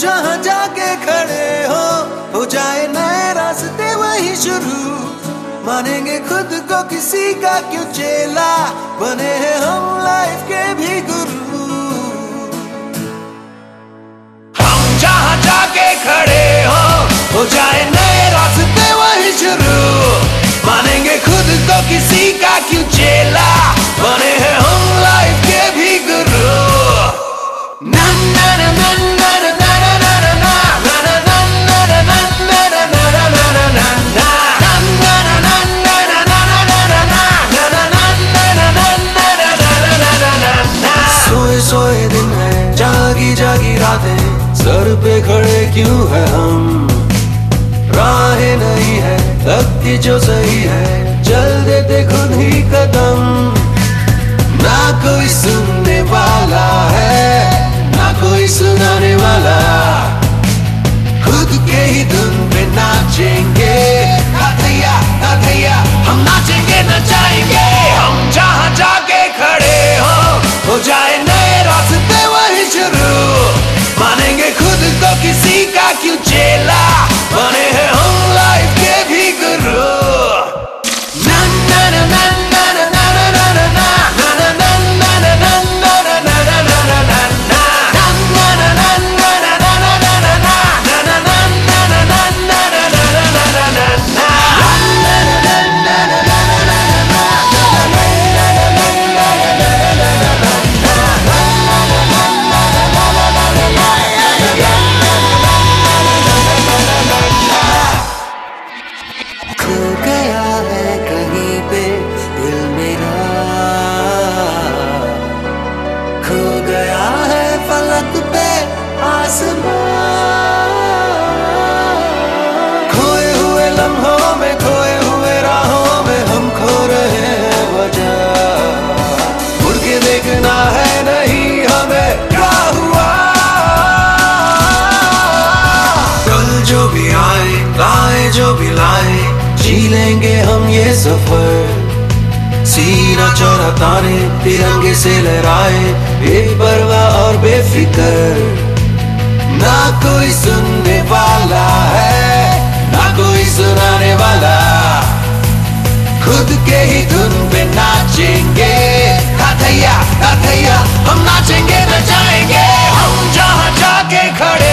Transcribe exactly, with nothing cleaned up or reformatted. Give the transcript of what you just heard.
जहाँ जाके खड़े हो हो जाए नए रास्ते वही शुरू। मानेंगे खुद को किसी का क्यों चेला, बने हैं हम लाइफ के भी गुरु। हम जहाँ जाके खड़े हो हो जाए नए रास्ते वही शुरू। मानेंगे खुद को किसी का क्यों चेला, बने हैं हम लाइफ के भी गुरु। ना ना ना ना ना ना ना ना ना ना सोए दिन है जागी जागी रातें, सर पे खड़े क्यों है हम। राहें नहीं है लगती जो सही है, चल देते खुद ही कदम। ना कोई सुनने वाला है ना कोई सुनाने वाला, खुद के ही धुन पे नाचेंगे। नाथैया नाथैया हम नाचेंगे नचाएंगे। हम जहाँ जाके खड़े हो हो जाए नए रास्ते वही शुरू। मानेंगे खुद को किसी का क्यों चेला, बने हैं हम लाइफ के भी गुरु। ना ना ना ना ना ना ना ना ना ना खोए हुए लम्हों में खोए हुए राहों में हम खो रहे हैं वजह। मुड़ के देखना है नहीं हमें क्या हुआ। कल जो भी आए लाए जो भी लाए, जी लेंगे हम ये सफर। सीना चौड़ा ताने तिरंगे से लहराए, बेपरवाह और बेफिक्र। ना कोई सुनने वाला है ना कोई सुनाने वाला, खुद के ही धुन पे नाचेंगे। नाथैया नाथैया हम नाचेंगे नचाएंगे। हम जहाँ जाके खड़े